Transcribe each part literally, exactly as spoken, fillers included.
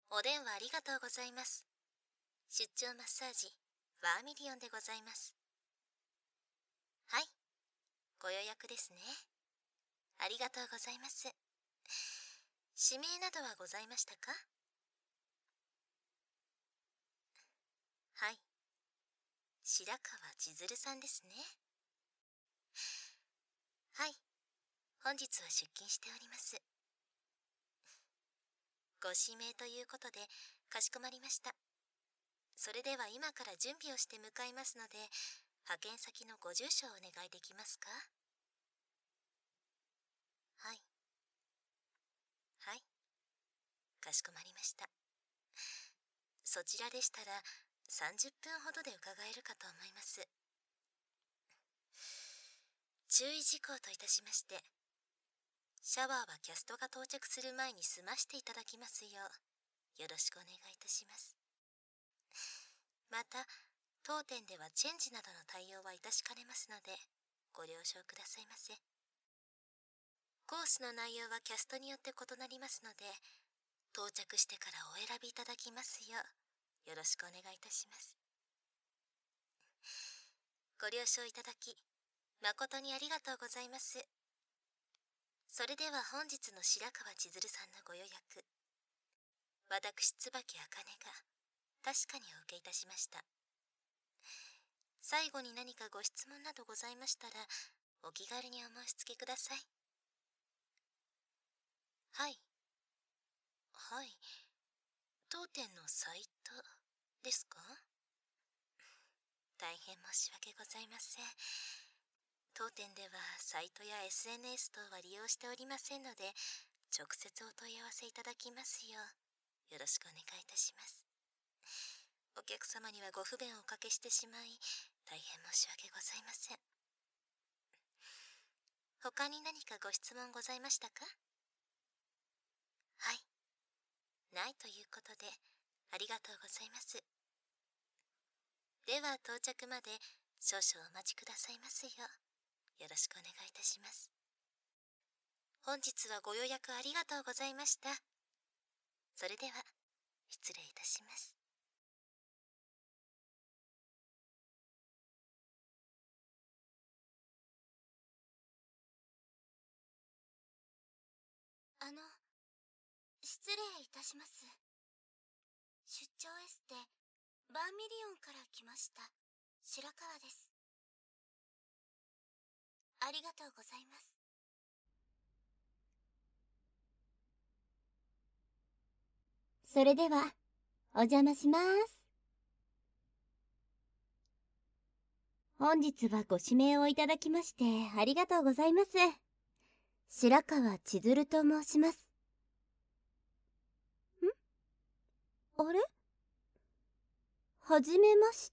お電話ありがとうございます。出張マッサージ、ワーミリオンでございます。はい、ご予約ですね。ありがとうございます。指名などはございましたか？はい、白川千鶴さんですね。はい、本日は出勤しております。ご指名ということで、かしこまりました。それでは今から準備をして向かいますので、派遣先のご住所をお願いできますか？はい。はい。かしこまりました。そちらでしたら、さんじゅっぷんほどで伺えるかと思います。注意事項といたしまして、シャワーはキャストが到着する前に済ましていただきますよう、よろしくお願いいたします。また、当店ではチェンジなどの対応はいたしかねますので、ご了承くださいませ。コースの内容はキャストによって異なりますので、到着してからお選びいただきますよう、よろしくお願いいたします。ご了承いただき、誠にありがとうございます。それでは本日の白川千鶴さんのご予約、私椿茜が確かにお受けいたしました。最後に何かご質問などございましたら、お気軽にお申し付けください。はい。はい。当店のサイトですか？大変申し訳ございません。当店ではサイトや エスエヌエス 等は利用しておりませんので、直接お問い合わせいただきますよう、よろしくお願いいたします。お客様にはご不便をおかけしてしまい、大変申し訳ございません。他に何かご質問ございましたか？はい。ないということで、ありがとうございます。では到着まで少々お待ちくださいますよう、よろしくお願いいたします。本日はご予約ありがとうございました。それでは、失礼いたします。あの、失礼いたします。出張エステ、バーミリオンから来ました、白川です。ありがとうございます。 それでは、お邪魔します。本日はご指名をいただきましてありがとうございます。白川千鶴と申します。ん？あれ？はじめまして、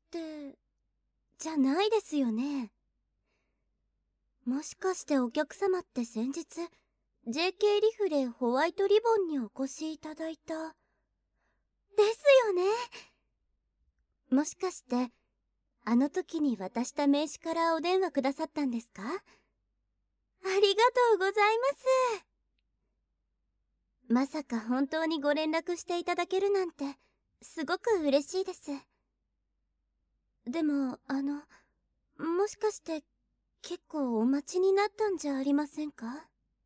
じゃないですよね。もしかしてお客様って先日、ジェーケー リフレホワイトリボンにお越しいただいた。ですよね。もしかして、あの時に渡した名刺からお電話くださったんですか？ありがとうございます。まさか本当にご連絡していただけるなんて、すごく嬉しいです。でも、あの、もしかして、結構お待ちになったんじゃありませんか？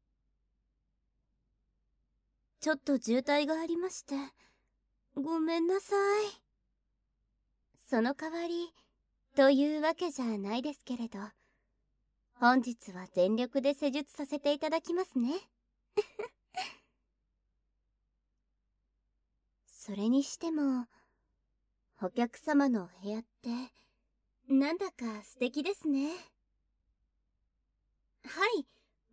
ちょっと渋滞がありまして、ごめんなさい。その代わり、というわけじゃないですけれど、本日は全力で施術させていただきますね。それにしても、お客様のお部屋って、なんだか素敵ですね。はい、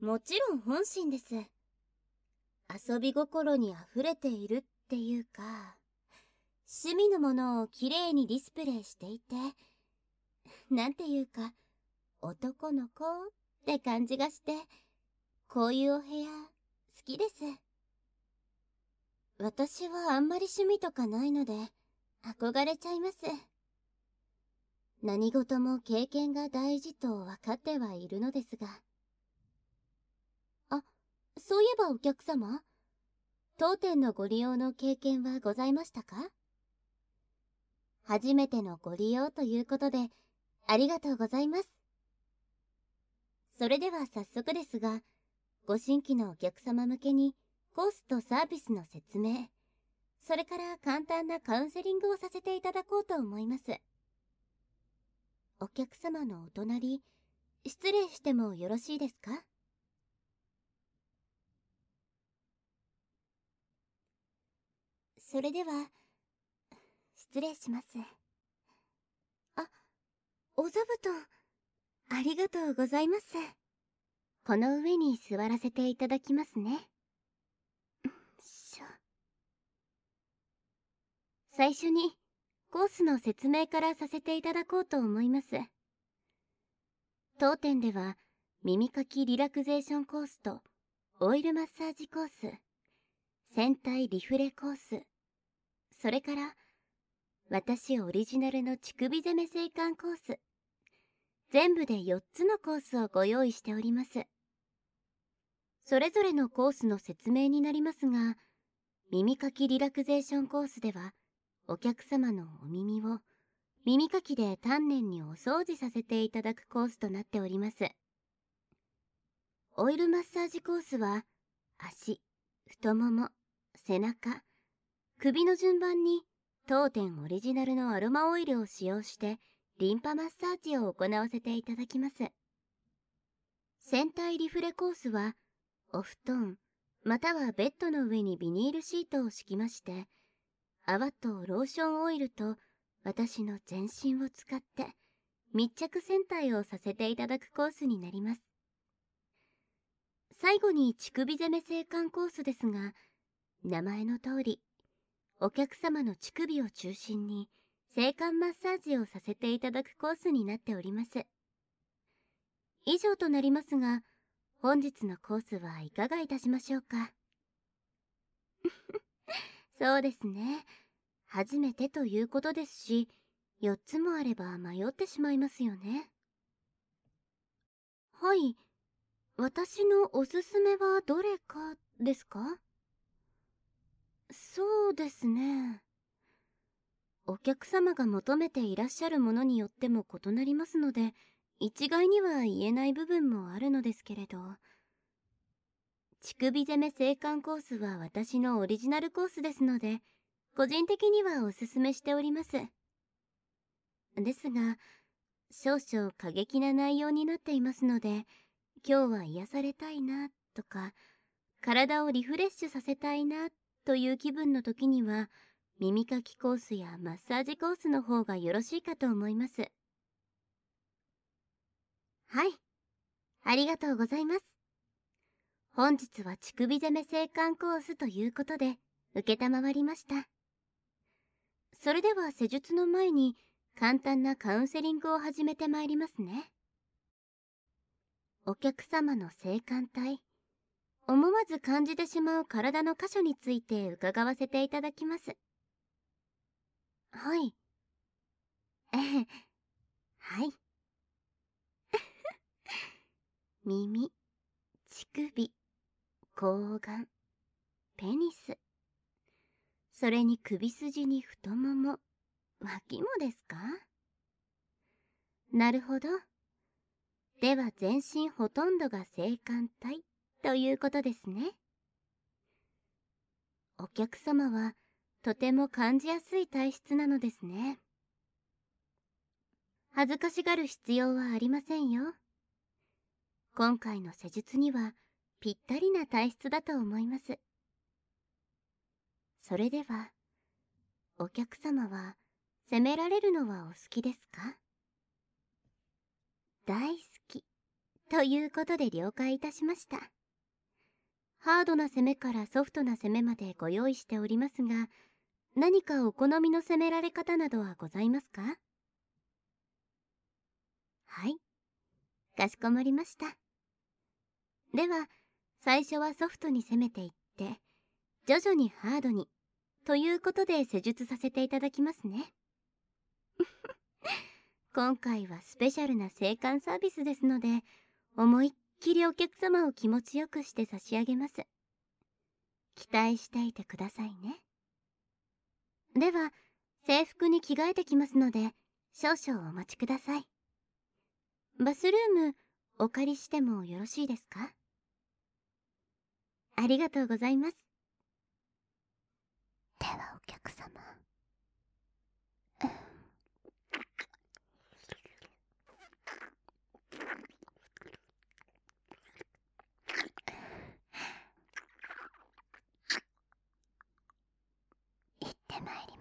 もちろん本心です。遊び心にあふれているっていうか、趣味のものをきれいにディスプレイしていて、なんていうか、男の子って感じがして、こういうお部屋、好きです。私はあんまり趣味とかないので、憧れちゃいます。何事も経験が大事と分かってはいるのですが。あ、そういえばお客様、 当店のご利用の経験はございましたか？初めてのご利用ということで、ありがとうございます。それでは早速ですが、ご新規のお客様向けにコースとサービスの説明、それから簡単なカウンセリングをさせていただこうと思います。お客様のお隣、失礼してもよろしいですか？それでは、失礼します。あ、お座布団、ありがとうございます。この上に座らせていただきますね。しょ。最初に、コースの説明からさせていただこうと思います。当店では、耳かきリラクゼーションコースと、オイルマッサージコース、戦隊リフレコース、それから、私オリジナルの乳首攻め静観コース、全部でよっつのコースをご用意しております。それぞれのコースの説明になりますが、耳かきリラクゼーションコースでは、お客様のお耳を耳かきで丹念にお掃除させていただくコースとなっております。オイルマッサージコースは、足、太もも、背中、首の順番に当店オリジナルのアロマオイルを使用してリンパマッサージを行わせていただきます。戦隊リフレコースは、お布団、またはベッドの上にビニールシートを敷きまして、泡とローションオイルと私の全身を使って密着洗体をさせていただくコースになります。最後に乳首攻め静観コースですが、名前の通り、お客様の乳首を中心に静観マッサージをさせていただくコースになっております。以上となりますが、本日のコースはいかがいたしましょうか？そうですね。初めてということですし、よっつもあれば迷ってしまいますよね。はい。私のおすすめはどれかですか？そうですね。お客様が求めていらっしゃるものによっても異なりますので、一概には言えない部分もあるのですけれど、乳首攻め静観コースは私のオリジナルコースですので、個人的にはおすすめしております。ですが、少々過激な内容になっていますので、今日は癒されたいなとか、体をリフレッシュさせたいなという気分の時には、耳かきコースやマッサージコースの方がよろしいかと思います。はい、ありがとうございます。本日は乳首攻め静観コースということで、承りました。それでは施術の前に簡単なカウンセリングを始めてまいりますね。お客様の性感帯、思わず感じてしまう体の箇所について伺わせていただきます。はい。ええ、はい。耳、乳首、睾丸、ペニス。それに首筋に太もも、脇もですか？なるほど。では全身ほとんどが性感帯ということですね。お客様はとても感じやすい体質なのですね。恥ずかしがる必要はありませんよ。今回の施術にはぴったりな体質だと思います。それでは、お客様は責められるのはお好きですか？大好きということで了解いたしました。ハードな攻めからソフトな攻めまでご用意しておりますが、何かお好みの攻められ方などはございますか？はい、かしこまりました。では、最初はソフトに攻めていって、徐々にハードに、ということで施術させていただきますね。今回はスペシャルな静観サービスですので、思いっきりお客様を気持ちよくして差し上げます。 期待していてくださいね。では、制服に着替えてきますので、少々お待ちください。バスルーム、お借りしてもよろしいですか？ありがとうございます。ではお客様。行ってまいり